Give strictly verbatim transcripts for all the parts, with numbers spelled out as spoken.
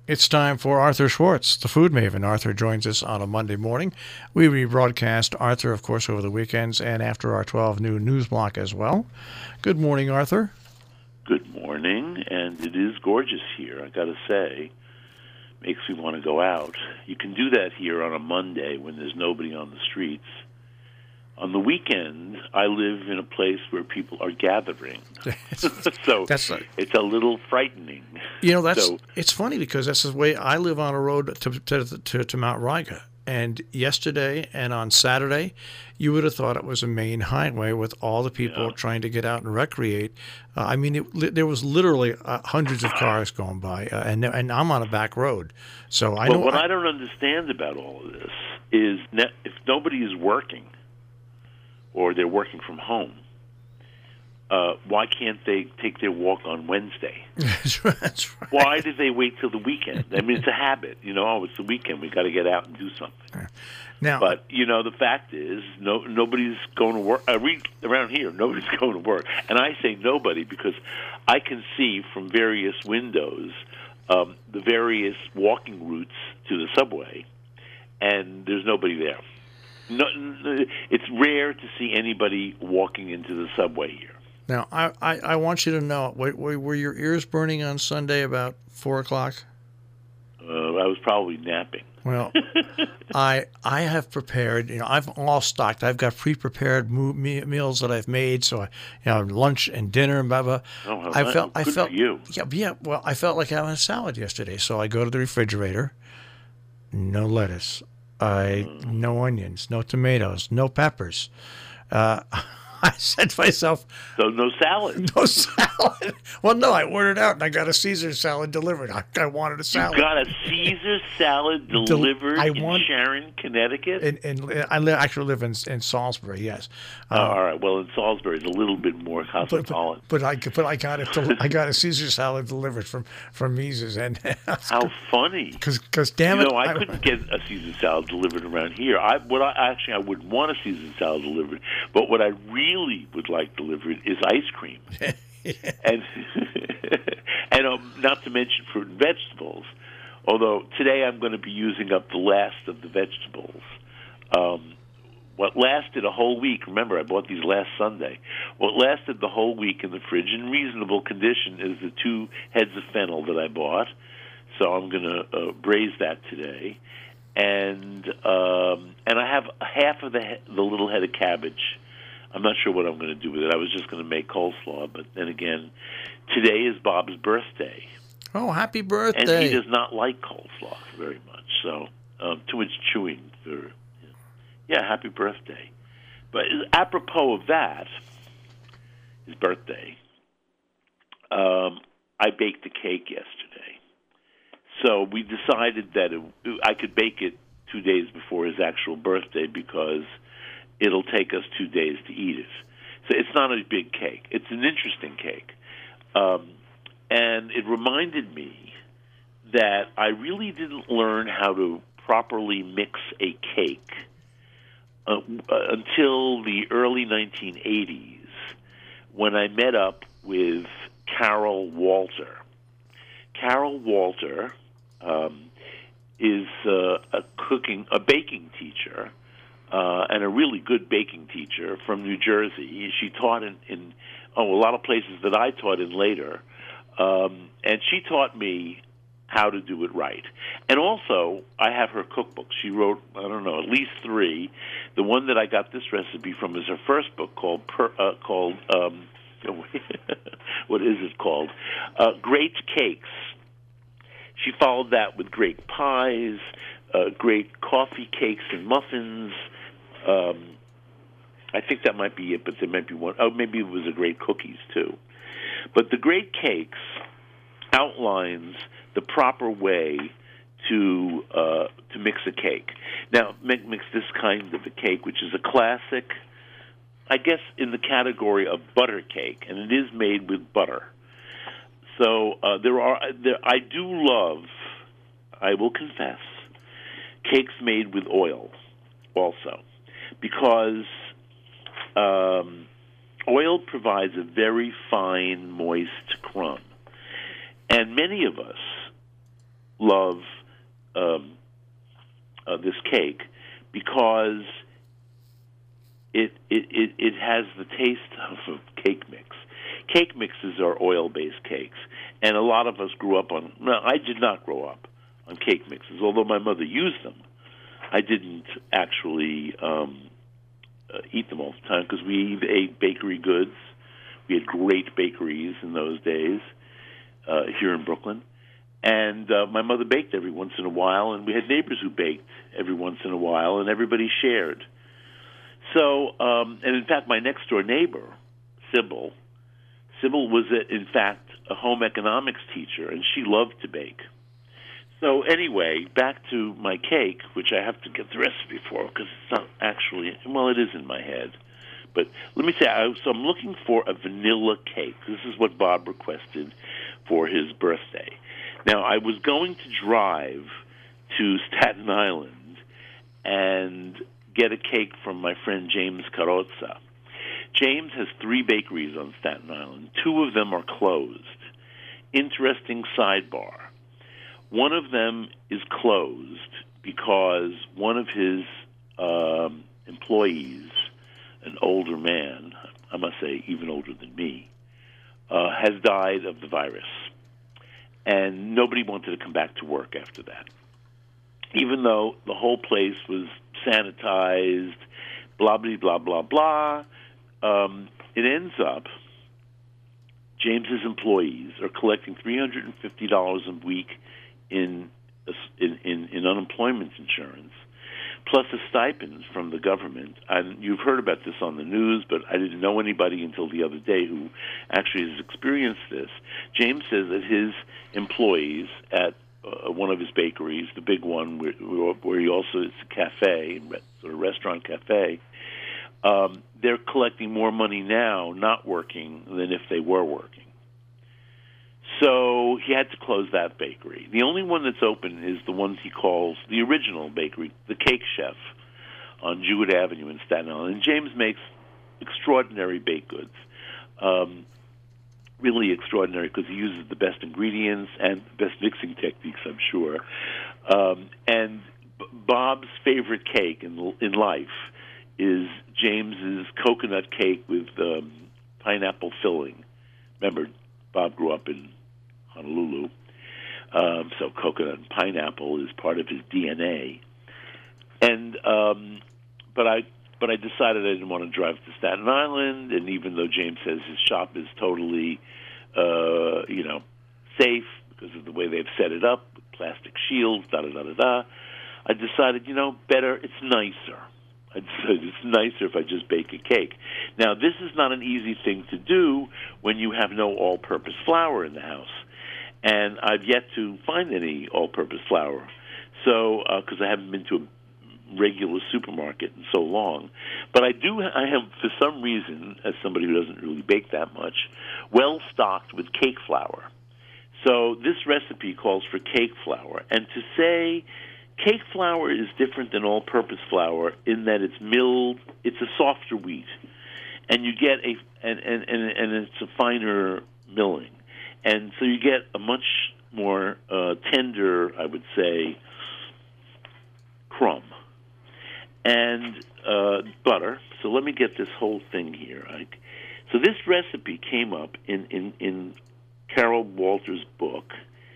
It's time for Arthur Schwartz, the food maven. Arthur joins us on a Monday morning. We rebroadcast Arthur, of course, over the weekends and after our twelve noon news block as well. Good morning, Arthur. Good morning, and it is gorgeous here, I got to say. Makes me want to go out. You can do that here on a Monday when there's nobody on the streets. On the weekend, I live in a place where people are gathering. so that's a, it's a little frightening. You know, that's so, it's funny because that's the way I live on a road to, to, to, to Mount Riga. And yesterday and on Saturday, you would have thought it was a main highway with all the people yeah. trying to get out and recreate. Uh, I mean, it, there was literally uh, hundreds of cars going by, uh, and and I'm on a back road. So I well, know what I, I don't understand about all of this is ne- if nobody is working, or they're working from home, uh, why can't they take their walk on Wednesday? That's right, that's right. Why did they wait till the weekend? I mean, it's a habit. You know, oh, it's the weekend. We got to get out and do something. Now, but, you know, the fact is no nobody's going to work. I read around here, nobody's going to work. And I say nobody because I can see from various windows um, the various walking routes to the subway, and there's nobody there. No, it's rare to see anybody walking into the subway here. Now, I, I, I want you to know, were, were your ears burning on Sunday about four o'clock? Uh, I was probably napping. Well, I I have prepared, you know, I've all stocked. I've got pre-prepared mo- me- meals that I've made, so I, you know, lunch and dinner and blah blah. Oh, well, I felt, good I felt, for you. yeah, yeah. Well, I felt like having a salad yesterday, so I go to the refrigerator. No lettuce, I mm. no onions, no tomatoes, no peppers. Uh, I said to myself, so no salad. No salad. Well, no, I ordered out and I got a Caesar salad delivered. I, I wanted a salad. You got a Caesar salad delivered I in want, Sharon, Connecticut? And, and I li- actually live in, in Salisbury, yes. Oh, um, all right. Well, in Salisbury, it's a little bit more cosmopolitan. But, but, but I but I got it. Del- I got a Caesar salad delivered from from Mises, and how funny! Because because damn you it, know, I, I couldn't get a Caesar salad delivered around here. I what I actually I would want a Caesar salad delivered, but what I really would like delivered is ice cream, and and um, not to mention fruit and vegetables. Although today I'm going to be using up the last of the vegetables. Um, what lasted a whole week, remember I bought these last Sunday, what lasted the whole week in the fridge in reasonable condition is the two heads of fennel that I bought. So I'm going to uh, braise that today. And um, and I have half of the he- the little head of cabbage. I'm not sure what I'm going to do with it. I was just going to make coleslaw, but then again, today is Bob's birthday. Oh, happy birthday. And he does not like coleslaw very much, so um, too much chewing. For, yeah, happy birthday. But apropos of that, his birthday, um, I baked a cake yesterday. So we decided that it, I could bake it two days before his actual birthday because it'll take us two days to eat it. So it's not a big cake. It's an interesting cake. Um, and it reminded me that I really didn't learn how to properly mix a cake uh, until the early nineteen eighties when I met up with Carol Walter. Carol Walter um, is uh, a cooking, a baking teacher, uh, and a really good baking teacher from New Jersey. She taught in, in oh a lot of places that I taught in later, um, and she taught me how to do it right. And also, I have her cookbook. She wrote, I don't know, at least three. The one that I got this recipe from is her first book called per, uh, called um, what is it called? Uh, Great Cakes. She followed that with great pies, uh, great coffee cakes and muffins. Um, I think that might be it, but there might be one. Oh, maybe it was a great cookies too. But the Great Cakes outlines the proper way to uh, to mix a cake. Now, make, mix this kind of a cake, which is a classic, I guess, in the category of butter cake, and it is made with butter. So uh, there are there. I do love, I will confess, cakes made with oil, also, because um, oil provides a very fine, moist crumb, and many of us love um, uh, this cake because it, it it it has the taste of a cake mix. Cake mixes are oil-based cakes, and a lot of us grew up on. No, I did not grow up on cake mixes, although my mother used them. I didn't actually um, uh, eat them all the time because we ate bakery goods. We had great bakeries in those days uh, here in Brooklyn. And uh, my mother baked every once in a while, and we had neighbors who baked every once in a while, and everybody shared. So, um, and in fact, my next-door neighbor, Sybil, Sybil was, a, in fact, a home economics teacher, and she loved to bake. So anyway, back to my cake, which I have to get the recipe for because it's not actually, well, it is in my head. But let me say, I, so I'm looking for a vanilla cake. This is what Bob requested for his birthday. Now, I was going to drive to Staten Island and get a cake from my friend James Carrozza. James has three bakeries on Staten Island. Two of them are closed. Interesting sidebar. One of them is closed because one of his um, employees, an older man, I must say even older than me, uh, has died of the virus. And nobody wanted to come back to work after that. Even though the whole place was sanitized, blah, blah, blah, blah, blah, um, it ends up James's employees are collecting three hundred fifty dollars a week in, in, in, in unemployment insurance, plus a stipend from the government. And you've heard about this on the news, but I didn't know anybody until the other day who actually has experienced this. James says that his employees at uh, one of his bakeries, the big one where, where he also is a cafe, sort of restaurant cafe, um, they're collecting more money now not working than if they were working. So he had to close that bakery. The only one that's open is the one he calls the original bakery, the Cake Chef, on Jewett Avenue in Staten Island. And James makes extraordinary baked goods, um, really extraordinary because he uses the best ingredients and the best mixing techniques, I'm sure. Um, and B- Bob's favorite cake in, in life is James's coconut cake with um, pineapple filling. Remember, Bob grew up in Honolulu, um, so coconut and pineapple is part of his D N A. And um, but I but I decided I didn't want to drive to Staten Island, and even though James says his shop is totally, uh, you know, safe because of the way they've set it up, with plastic shields, da da da da da, I decided, you know, better, it's nicer. I decided it's nicer if I just bake a cake. Now, this is not an easy thing to do when you have no all-purpose flour in the house. And I've yet to find any all-purpose flour, so because uh, I haven't been to a regular supermarket in so long. But I do. I have, for some reason, as somebody who doesn't really bake that much, well stocked with cake flour. So this recipe calls for cake flour, and to say cake flour is different than all-purpose flour in that it's milled. It's a softer wheat, and you get a and and and, and it's a finer milling. And so you get a much more uh, tender, I would say, crumb. And uh, butter. So let me get this whole thing here. I, so this recipe came up in, in, in Carol Walters' book,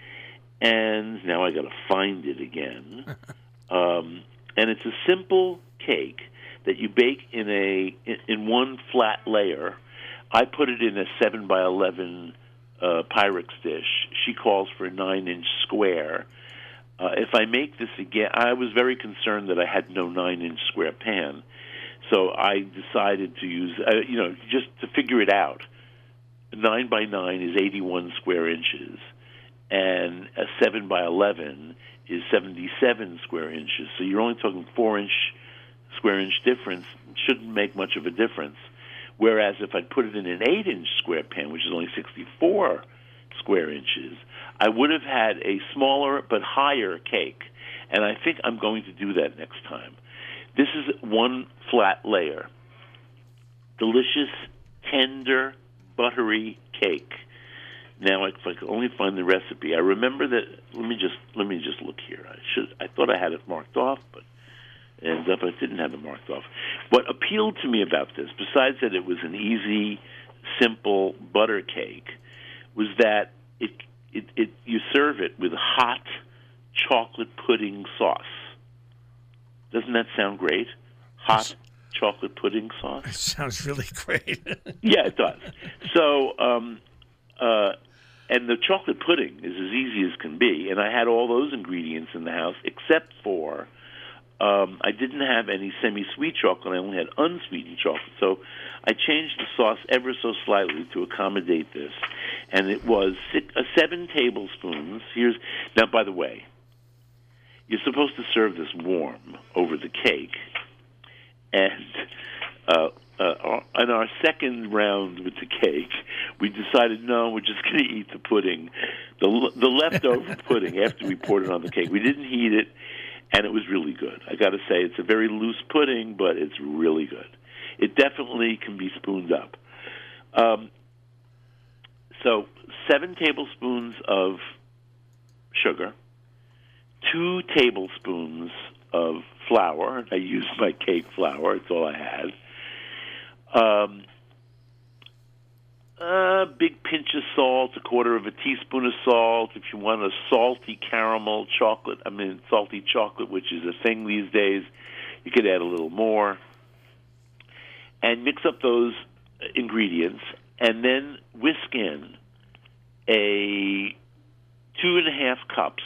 and now I got to find it again. um, and it's a simple cake that you bake in a in, in one flat layer. I put it in a seven by eleven Uh, Pyrex dish. She calls for a nine-inch square. Uh, if I make this again, I was very concerned that I had no nine-inch square pan, so I decided to use, uh, you know, just to figure it out. Nine by nine is eighty-one square inches, and a seven by eleven is seventy-seven square inches. So you're only talking four-inch square inch difference. It shouldn't make much of a difference. Whereas if I put it in an eight-inch square pan, which is only sixty-four square inches, I would have had a smaller but higher cake. And I think I'm going to do that next time. This is one flat layer. Delicious, tender, buttery cake. Now, if I could only find the recipe. I remember that, let me just, let me me just look here. I should. I thought I had it marked off, but and uh, but I didn't have it marked off. What appealed to me about this, besides that it was an easy, simple butter cake, was that it it, it you serve it with hot chocolate pudding sauce. Doesn't that sound great? Hot chocolate pudding sauce. It sounds really great. Yeah, it does. So, um, uh, and the chocolate pudding is as easy as can be. And I had all those ingredients in the house, except for um, I didn't have any semi-sweet chocolate. I only had unsweetened chocolate. So I changed the sauce ever so slightly to accommodate this. And it was six, uh, seven tablespoons. Here's now, by the way, you're supposed to serve this warm over the cake. And uh, uh, on our second round with the cake, we decided, no, we're just going to eat the pudding, the the leftover pudding after we poured it on the cake. We didn't heat it, and it was really good. I got to say, it's a very loose pudding, but it's really good. It definitely can be spooned up. Um, so seven tablespoons of sugar, two tablespoons of flour. I used my cake flour. It's all I had. Um, a big pinch of salt, a quarter of a teaspoon of salt. If you want a salty caramel chocolate, I mean salty chocolate, which is a thing these days, you could add a little more. And mix up those ingredients, and then whisk in a two and a half cups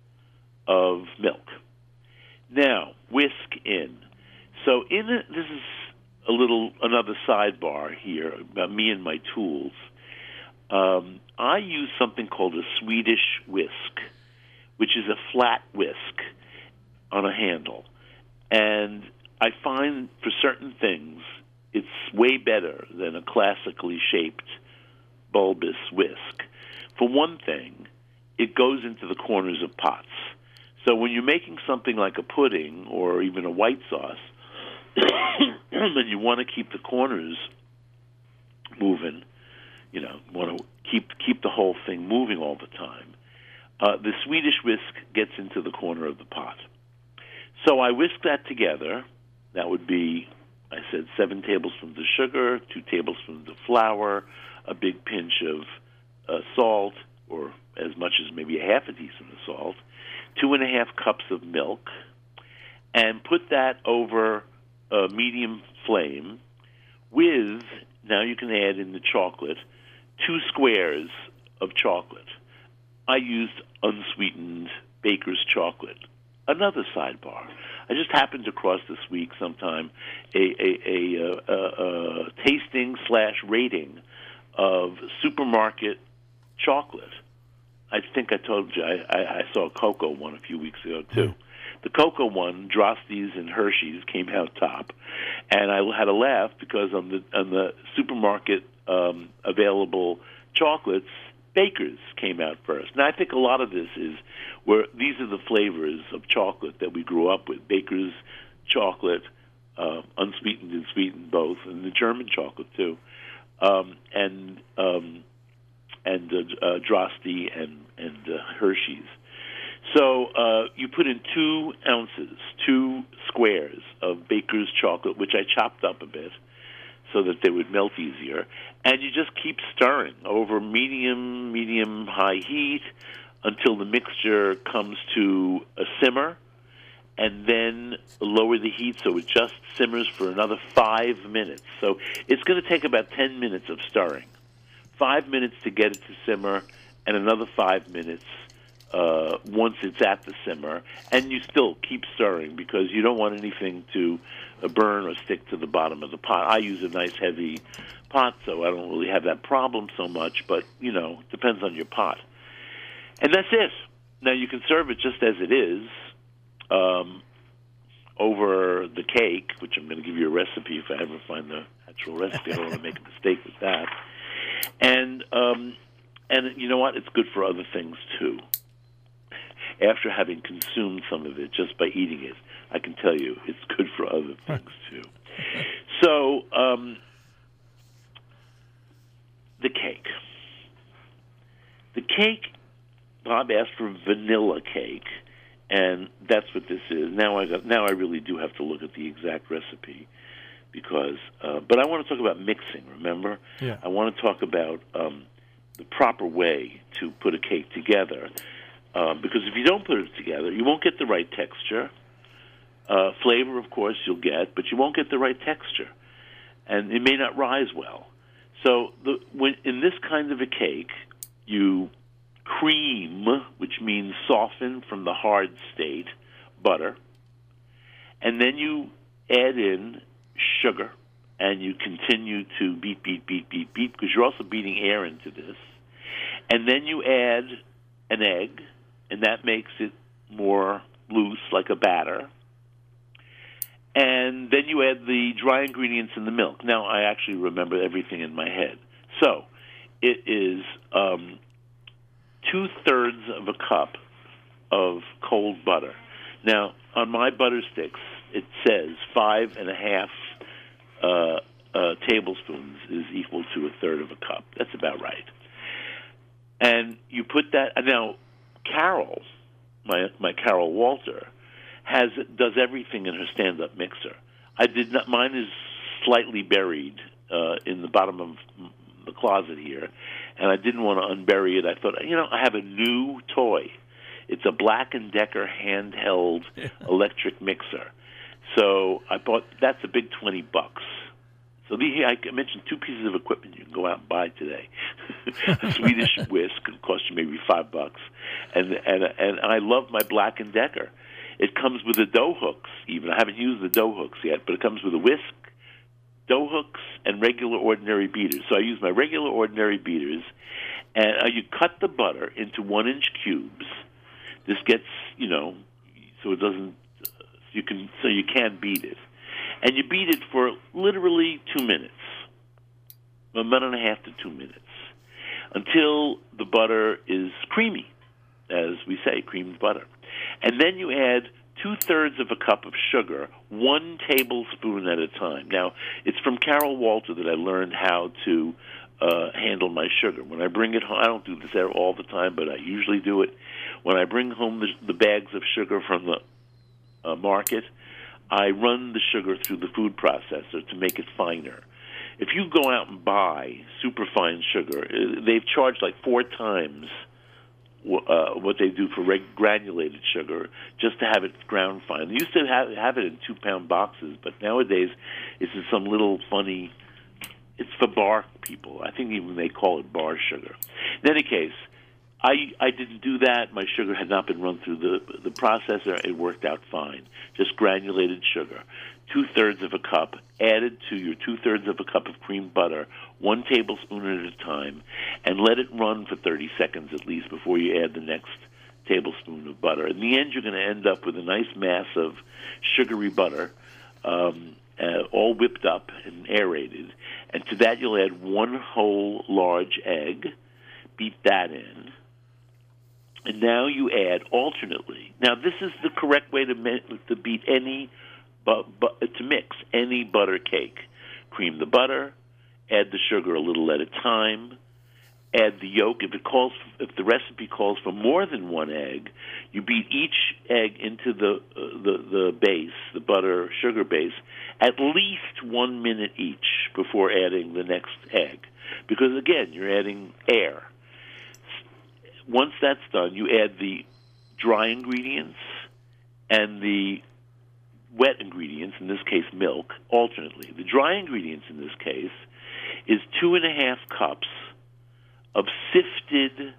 of milk. Now, whisk in. So in it, this is a little, another sidebar here about me and my tools. Um, I use something called a Swedish whisk, which is a flat whisk on a handle. And I find for certain things, it's way better than a classically shaped bulbous whisk. For one thing, it goes into the corners of pots. So when you're making something like a pudding or even a white sauce, and you want to keep the corners moving, you know, want to keep keep the whole thing moving all the time, uh, the Swedish whisk gets into the corner of the pot. So I whisk that together. That would be, I said, seven tablespoons of sugar, two tablespoons of flour, a big pinch of uh, salt, or as much as maybe a half a teaspoon of salt, two and a half cups of milk, and put that over a medium flame with, now you can add in the chocolate, two squares of chocolate. I used unsweetened baker's chocolate. Another sidebar. I just happened to cross this week sometime a, a, a, a, a, a tasting slash rating of supermarket chocolate. I think I told you I, I, I saw a cocoa one a few weeks ago too. Mm. The cocoa one, Drosty's and Hershey's, came out top, and I had a laugh because on the on the supermarket um, available chocolates, Baker's came out first. And I think a lot of this is where these are the flavors of chocolate that we grew up with: Baker's chocolate, uh, unsweetened and sweetened both, and the German chocolate too, um, and um, and uh, uh, Drosty and and uh, Hershey's. So uh, you put in two ounces, two squares of Baker's chocolate, which I chopped up a bit so that they would melt easier, and you just keep stirring over medium, medium, high heat until the mixture comes to a simmer, and then lower the heat so it just simmers for another five minutes. So it's going to take about ten minutes of stirring. Five minutes to get it to simmer, and another five minutes Uh, once it's at the simmer, and you still keep stirring because you don't want anything to uh, burn or stick to the bottom of the pot. I use a nice heavy pot, so I don't really have that problem so much, but, you know, it depends on your pot. And that's it. Now, you can serve it just as it is um, over the cake, which I'm going to give you a recipe if I ever find the actual recipe. I don't want to make a mistake with that. And, um, and you know what? It's good for other things, too. After having consumed some of it just by eating it, I can tell you it's good for other things, too. So, um, the cake. The cake Bob asked for vanilla cake, and that's what this is. Now I got, now I really do have to look at the exact recipe, because. Uh, but I want to talk about mixing. Remember, Yeah. I want to talk about um, the proper way to put a cake together, um, because if you don't put it together, you won't get the right texture. Uh, flavor, of course, you'll get, but you won't get the right texture, and it may not rise well. So, the, when in this kind of a cake, you cream, which means soften from the hard state, butter, and then you add in sugar, and you continue to beat, beat, beat, beat, beat, because you're also beating air into this. And then you add an egg, and that makes it more loose, like a batter. And then you add the dry ingredients in the milk. Now, I actually remember everything in my head. So, it is um, two-thirds of a cup of cold butter. Now, on my butter sticks, it says five and a half uh, uh, tablespoons is equal to a third of a cup. That's about right. And you put that. Now, Carol, my my Carol Walter, has does everything in her stand-up mixer. I did not. Mine is slightly buried uh, in the bottom of the closet here, and I didn't want to unbury it. I thought, you know, I have a new toy. It's a Black and Decker handheld electric mixer. So I bought. That's a big twenty bucks. So the, I mentioned two pieces of equipment you can go out and buy today. A Swedish whisk could cost you maybe five bucks, and and and I love my Black and Decker. It comes with the dough hooks. Even I haven't used the dough hooks yet, but it comes with a whisk, dough hooks, and regular ordinary beaters. So I use my regular ordinary beaters, and uh, you cut the butter into one-inch cubes. This gets, you know, so it doesn't. Uh, you can so you can beat it, and you beat it for literally two minutes, a minute and a half to two minutes, until the butter is creamy, as we say, creamed butter. And then you add two-thirds of a cup of sugar, one tablespoon at a time. Now, it's from Carol Walter that I learned how to uh, handle my sugar. When I bring it home, I don't do this all the time, but I usually do it. When I bring home the, the bags of sugar from the uh, market, I run the sugar through the food processor to make it finer. If you go out and buy superfine sugar, they've charged like four times Uh, what they do for reg- granulated sugar, just to have it ground fine. They used to have, have it in two-pound boxes, but nowadays it's in some little funny, it's for bar people. I think even they call it bar sugar. In any case, I I didn't do that. My sugar had not been run through the the processor. It worked out fine. Just granulated sugar. Two-thirds of a cup added to your two-thirds of a cup of creamed butter, one tablespoon at a time, and let it run for thirty seconds at least before you add the next tablespoon of butter. In the end, you're going to end up with a nice mass of sugary butter, um, uh, all whipped up and aerated. And to that, you'll add one whole large egg, beat that in. And now you add alternately. Now, this is the correct way to, me- to beat any But, but to mix any butter cake. Cream the butter, add the sugar a little at a time, add the yolk. If it calls, if the recipe calls for more than one egg, you beat each egg into the uh, the the base, the butter sugar base, at least one minute each before adding the next egg, because again you're adding air. Once that's done, you add the dry ingredients and the wet ingredients, in this case milk, alternately. The dry ingredients in this case is two and a half cups of sifted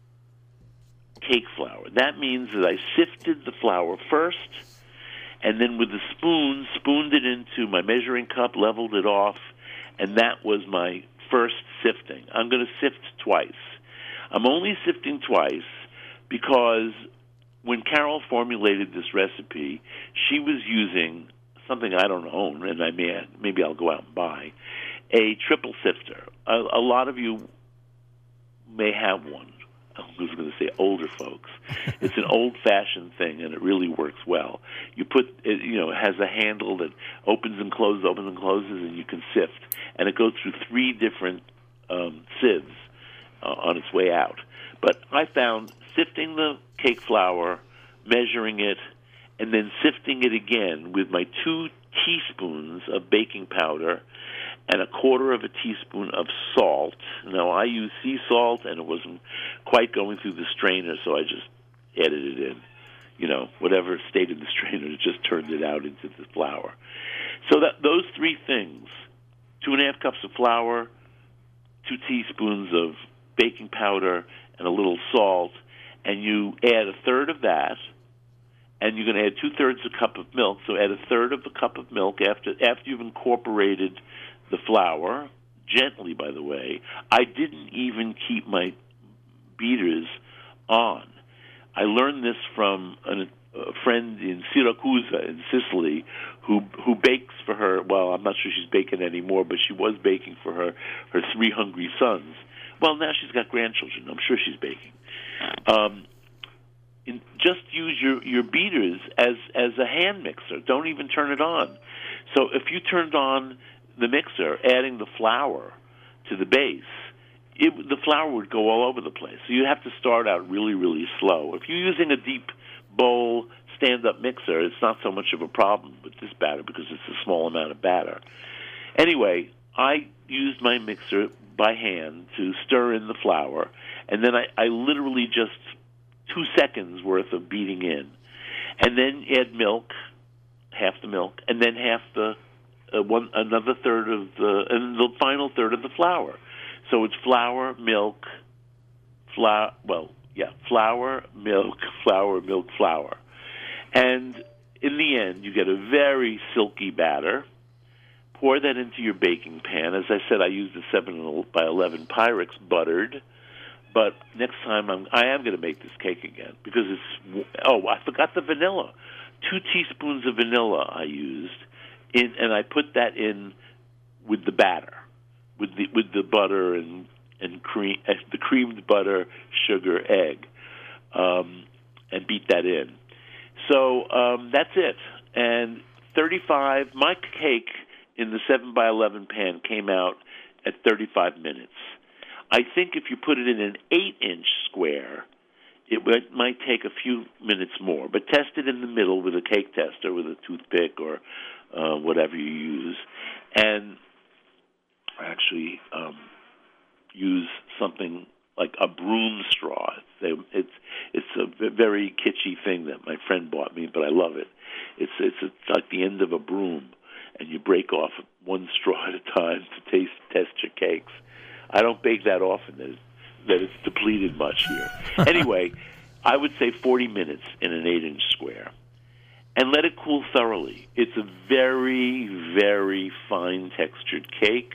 cake flour. That means that I sifted the flour first, and then with the spoon, spooned it into my measuring cup, leveled it off, and that was my first sifting. I'm going to sift twice. I'm only sifting twice because when Carol formulated this recipe, she was using something I don't own, and I may maybe I'll go out and buy a triple sifter. A, a lot of you may have one. I was going to say older folks. It's an old-fashioned thing, and it really works well. You put, it, you know, it has a handle that opens and closes, opens and closes, and you can sift. And it goes through three different um, sieves uh, on its way out. But I found sifting the cake flour, measuring it, and then sifting it again with my two teaspoons of baking powder and a quarter of a teaspoon of salt. Now, I use sea salt, and it wasn't quite going through the strainer, so I just added it in. You know, whatever stayed in the strainer, it just turned it out into the flour. So that those three things, two and a half cups of flour, two teaspoons of baking powder, and a little salt, and you add a third of that, and you're going to add two-thirds a cup of milk, so add a third of a cup of milk after after you've incorporated the flour, gently, by the way. I didn't even keep my beaters on. I learned this from an, a friend in Syracuse in Sicily who who bakes for her. Well, I'm not sure she's baking anymore, but she was baking for her, her three hungry sons. Well, now she's got grandchildren. I'm sure she's baking. Um, in, just use your, your beaters as, as a hand mixer. Don't even turn it on. So if you turned on the mixer, adding the flour to the base, it, the flour would go all over the place. So you have to start out really, really slow. If you're using a deep bowl stand-up mixer, it's not so much of a problem with this batter because it's a small amount of batter. Anyway, I used my mixer by hand to stir in the flour, and then I, I literally just two seconds worth of beating in. And then add milk, half the milk, and then half the uh, one another third of the and the final third of the flour. So it's flour, milk, flour. Well, yeah, flour, milk, flour, milk, flour, and in the end, you get a very silky batter. Pour that into your baking pan. As I said, I used the seven by eleven Pyrex buttered. But next time, I'm, I am going to make this cake again because it's. Oh, I forgot the vanilla. Two teaspoons of vanilla I used, in, and I put that in with the batter, with the with the butter and and cream, uh, the creamed butter, sugar, egg, um, and beat that in. So um, that's it. And thirty-five. My cake in the seven by eleven pan came out at thirty-five minutes. I think if you put it in an eight-inch square, it might take a few minutes more. But test it in the middle with a cake tester, with a toothpick or uh, whatever you use. And actually um, use something like a broom straw. It's it's a very kitschy thing that my friend bought me, but I love it. It's, it's, it's like the end of a broom, and you break off one straw at a time to taste test your cakes. I don't bake that often that it's, that it's depleted much here. Anyway, I would say forty minutes in an eight-inch square. And let it cool thoroughly. It's a very, very fine-textured cake,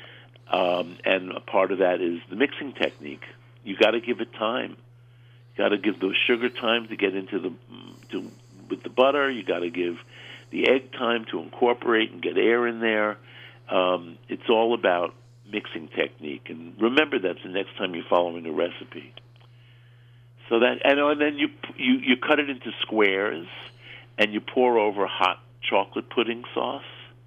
um, and a part of that is the mixing technique. You got to give it time. You got to give the sugar time to get into the to, with the butter. You got to give the egg time to incorporate and get air in there. Um, it's all about mixing technique, and remember that the next time you're following a recipe. So that, and, and then you you you cut it into squares, and you pour over hot chocolate pudding sauce.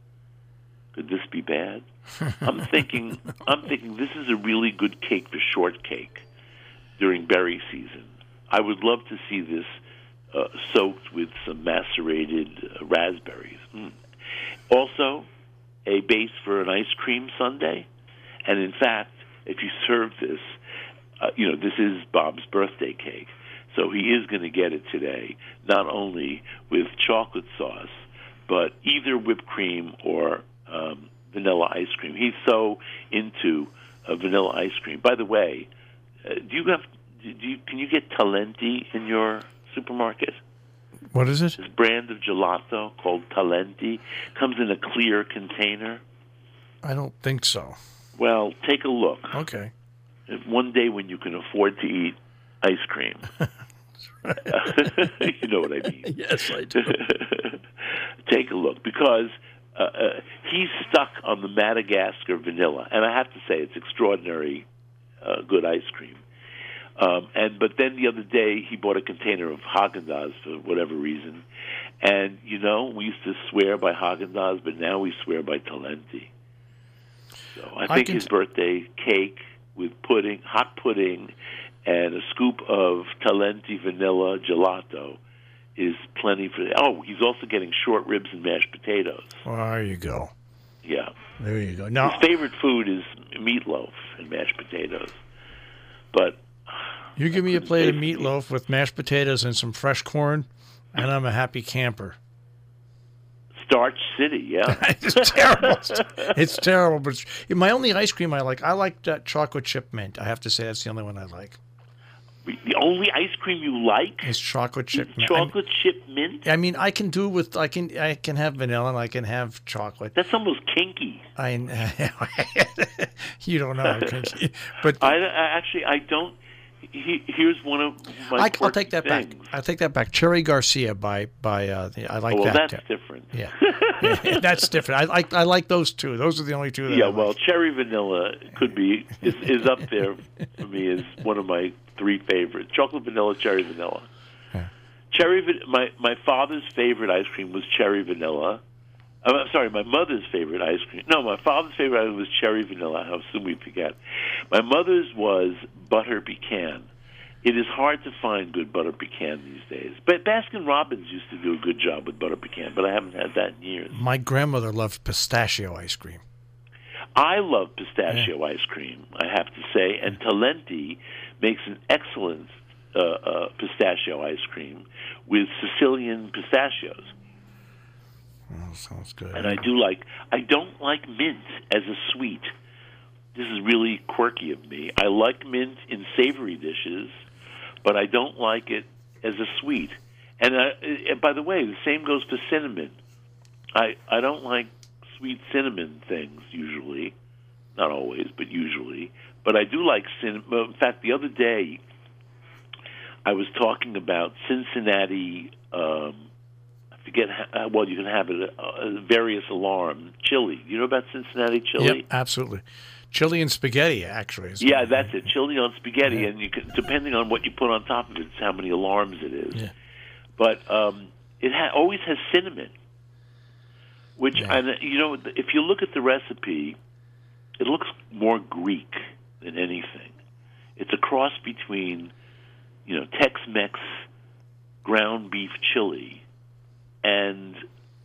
Could this be bad? I'm thinking I'm thinking this is a really good cake for shortcake during berry season. I would love to see this uh, soaked with some macerated uh, raspberries. Mm. Also, a base for an ice cream sundae. And in fact, if you serve this, uh, you know, this is Bob's birthday cake. So he is going to get it today, not only with chocolate sauce, but either whipped cream or um, vanilla ice cream. He's so into uh, vanilla ice cream. By the way, uh, do you have, do you, can you get Talenti in your supermarket? What is it? This brand of gelato called Talenti comes in a clear container. I don't think so. Well, take a look. Okay. One day when you can afford to eat ice cream. You know what I mean. Yes, I do. Take a look, because uh, uh, he's stuck on the Madagascar vanilla, and I have to say it's extraordinary uh, good ice cream. Um, and but then the other day he bought a container of Haagen-Dazs for whatever reason, and you know we used to swear by Haagen-Dazs, but now we swear by Talenti. So I think I his birthday cake with pudding, hot pudding, and a scoop of Talenti vanilla gelato is plenty for. Oh, he's also getting short ribs and mashed potatoes. Well, there you go. Yeah. There you go. Now, his favorite food is meatloaf and mashed potatoes. But you give me a plate of meatloaf with mashed potatoes and some fresh corn, and I'm a happy camper. Starch City, yeah. It's terrible. It's terrible. But it's, my only ice cream I like, I like that chocolate chip mint. I have to say that's the only one I like. The only ice cream you like is chocolate chip mint. Chocolate chip mint? I mean, I can do with I can I can have vanilla and I can have chocolate. That's almost kinky. I you don't know, but I, I actually I don't. He, here's one of my. I, I'll take that things. back. I'll take that back. Cherry Garcia by by uh, I like oh, well, that. that's too. different. Yeah. yeah, that's different. I like I like those two. Those are the only two. That yeah, I well, like. cherry vanilla could be is, is up there for me as one of my three favorites: chocolate vanilla, cherry vanilla. Yeah. Cherry. My my father's favorite ice cream was cherry vanilla. I'm sorry, my mother's favorite ice cream. No, my father's favorite ice cream was cherry vanilla. How soon we forget. My mother's was butter pecan. It is hard to find good butter pecan these days. But Baskin Robbins used to do a good job with butter pecan, but I haven't had that in years. My grandmother loved pistachio ice cream. I love pistachio yeah. ice cream, I have to say, and Talenti makes an excellent uh, uh, pistachio ice cream with Sicilian pistachios. Oh, sounds good. And I do like, I don't like mint as a sweet. This is really quirky of me. I like mint in savory dishes, but I don't like it as a sweet. And, I, and by the way, the same goes for cinnamon. I I don't like sweet cinnamon things usually, not always, but usually. But I do like cinnamon. In fact, the other day I was talking about Cincinnati. Um, I forget. How, well, you can have it. Uh, various alarm chili. You know about Cincinnati chili? Yep, absolutely. Chili and spaghetti, actually. Yeah, that's it. Chili on spaghetti, yeah. and you can, depending on what you put on top of it, it's how many alarms it is. Yeah. But um, it ha- always has cinnamon, which, yeah. and, you know, if you look at the recipe, it looks more Greek than anything. It's a cross between, you know, Tex-Mex ground beef chili and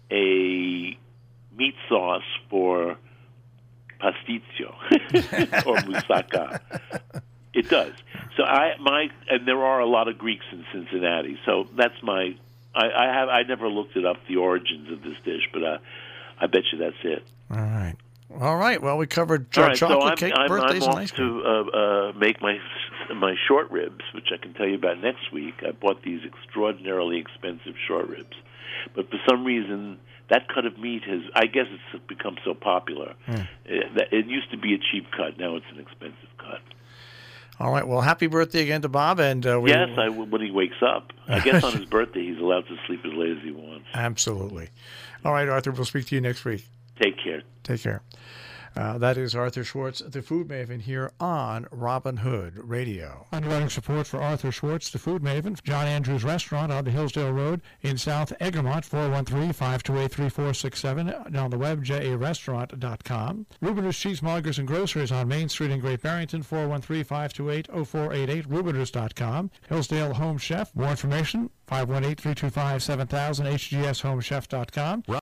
a meat sauce for pasticcio or moussaka. It does. So I my and there are a lot of Greeks in Cincinnati. So that's my. I, I have I never looked it up the origins of this dish, but uh, I bet you that's it. All right. All right. Well, we covered ch- right, chocolate so I'm, cake, I'm, birthdays, I'm and off ice cream. to uh, uh, make my my short ribs, which I can tell you about next week. I bought these extraordinarily expensive short ribs, but for some reason that cut of meat has, I guess it's become so popular. Mm. It, it used to be a cheap cut. Now it's an expensive cut. All right. Well, happy birthday again to Bob. And uh, we, Yes, I, when he wakes up. I guess on his birthday he's allowed to sleep as late as he wants. Absolutely. All right, Arthur, we'll speak to you next week. Take care. Take care. Uh, that is Arthur Schwartz, the Food Maven, here on Robin Hood Radio. Underwriting support for Arthur Schwartz, the Food Maven, John Andrews Restaurant on the Hillsdale Road in South Egremont, four one three, five two eight, three four six seven, and on the web, j a restaurant dot com. Rubiners Cheesemongers and Grocers on Main Street in Great Barrington, four one three, five two eight, zero four eight eight, rubiners dot com. Hillsdale Home Chef, more information, five one eight, three two five, seven thousand, h g s home chef dot com.